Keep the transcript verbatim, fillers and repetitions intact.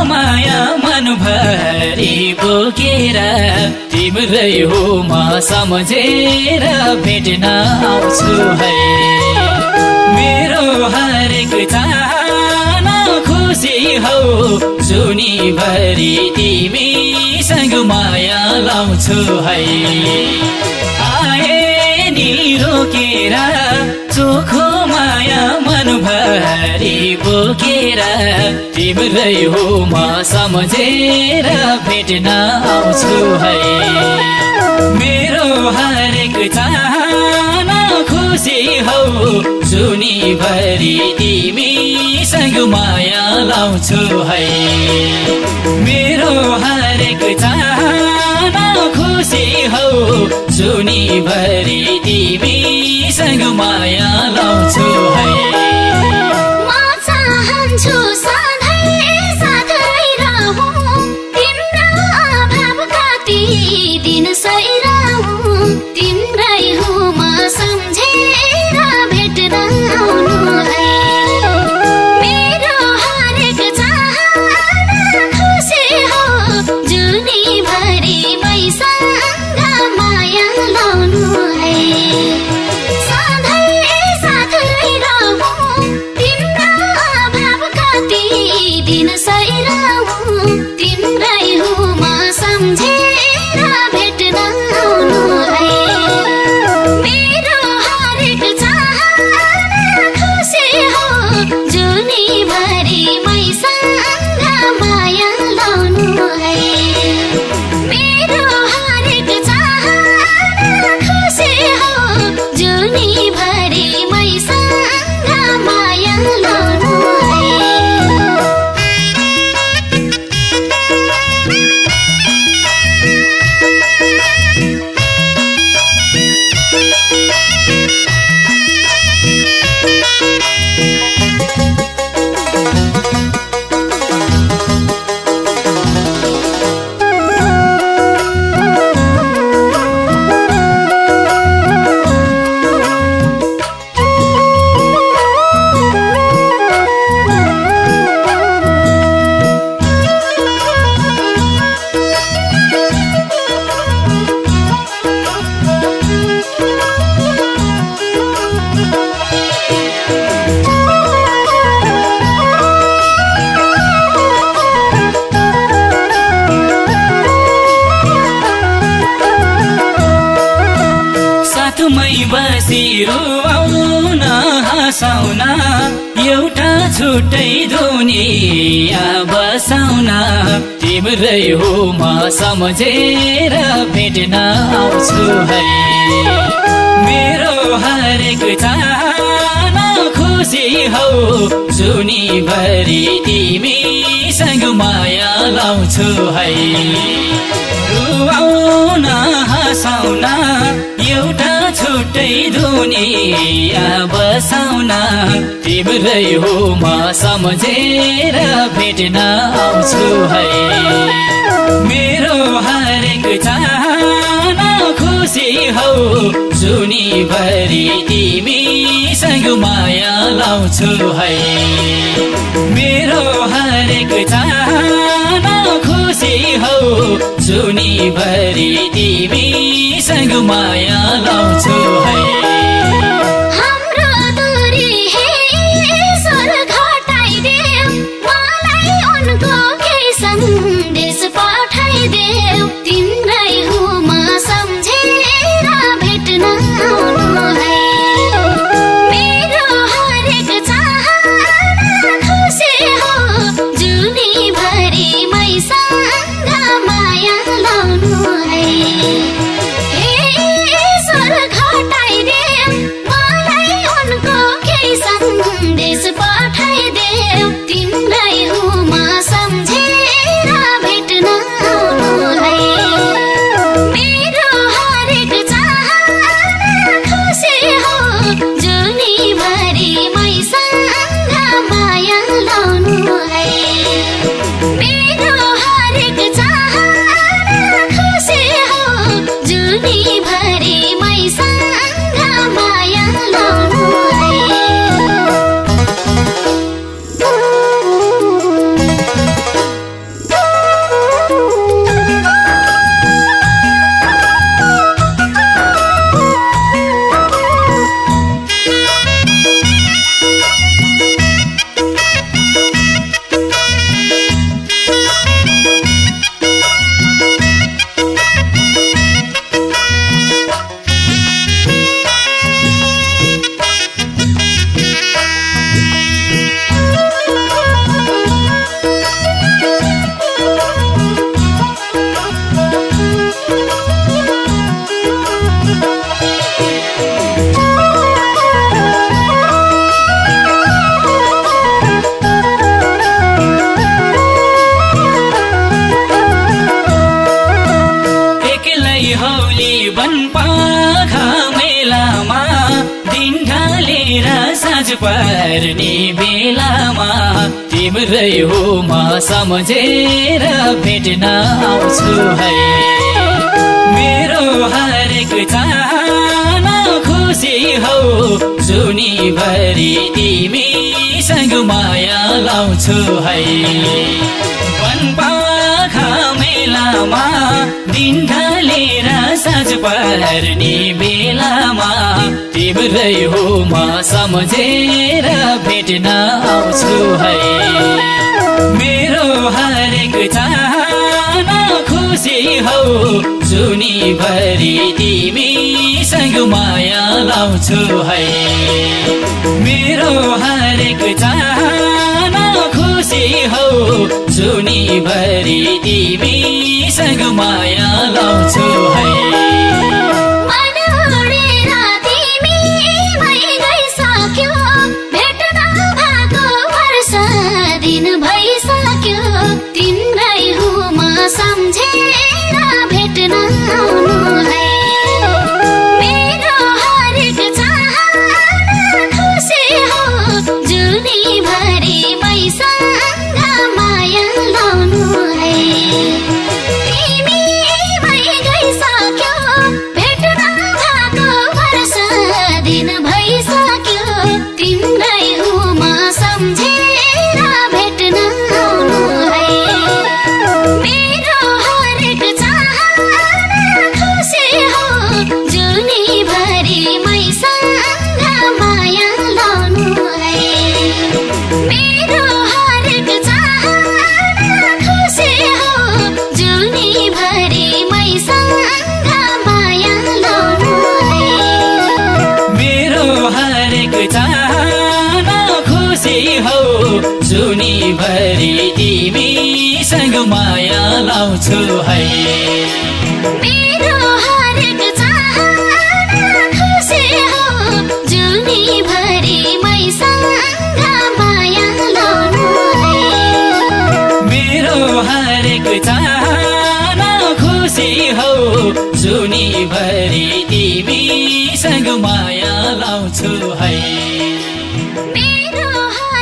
माया मनभरि बोकेर तिम्रै हो म सम्झेर भेट्न आउँछु है। मेरो हरेक चाहना खुसी हौ जुनीभरि तिमीसँग माया लाउँछु है। आए नि रोकेर चोखो माया मनभरि बोकेर तिम्रै हो म सम्झेर भेट्न आउँछु है। मेरो हरेक चाहना खुसी हौ जुनीभरि तिमीसँग माया लाउँछु है। मेरो हरेक चाहना खुसी हौ जुनीभरि तिमीसँग माया लाउँछु है। म चाहन्छु सधैँ साथै रहूं तिम्रो अभाव कति दिन सहिरहूं तिम्रै हो म सम्झेर भेट्न आउनु है। मेरो हरेक चाहना खुसी हो जुनीभरि मैसँग माया लाउनु है। सधैँ साथै रहूं तिम्रो अभाव कति दिन सहिरहूं तिम्रै हो म सम्झेर भेट्न आउनु है। मेरो हरेक चाहना खुसी हो जुनीभरि मैसँग माया लाउनु है। मेरो हरेक चाहना खुसी हो जुनीभरि मैसँग माया लाउनु है। साथमै बसी रुवाउन हँसाउन एउटा छुट्टै दुनिया बसाउन तिम्रै हो म सम्झेर भेट्न आउँछु है। मेरो हरेक चाहना खुसी हौ जुनीभरि तिमीसँग माया लाउँछु है। रुवाउन हँसाउन एउटा छुट्टै दुनिया बसाउन तिम्रै हो म सम्झेर भेट्न आउँछु है। मेरो हरेक चाहना खुसी हौ जुनीभरि तिमीसँग माया लाउँछु है। मेरो हरेक चाहना खुसी हौ जुनीभरि तिमीसँग माया लाउँछु है। हाम्रो दूरी हे ईश्वर घटाइदेऊ मलाई उनको केही सन्देश पठाइदेऊ तिम्रै हो म सम्झेर भेट्न आउनु है। मेरो हरेक चाहना खुसी हो जुनीभरि मैसँग माया लाउनु है। हे ईश्वर घटाइदेऊ पर्ने बेलामा तिम्रै हो म सम्झेर भेट्न आउँछु है। मेरो हरेक चाहना खुसी हौ जुनीभरि तिमीसँग माया लाउँछु है। वनपाखा मेलामा दिन ढलेर साँझ पर्ने बेलामा तिम्रै हो म सम्झेर भेट्न आउँछु है। मेरो हरेक चाहना खुसी हौ जुनीभरि तिमीसँग माया लाउँछु है। मेरो हरेक चाहना खुसी हौ जुनीभरि तिमीसँग माया लाउँछु है। जुनीभरि तिमीसँग माया लाउँछु है। मेरो हरेक चाहना खुसी हौ जुनीभरि मैसँग माया लाउनु है। मेरो हरेक चाहना खुसी हौ जुनीभरि तिमीसँग माया लाउँछु है। मेरो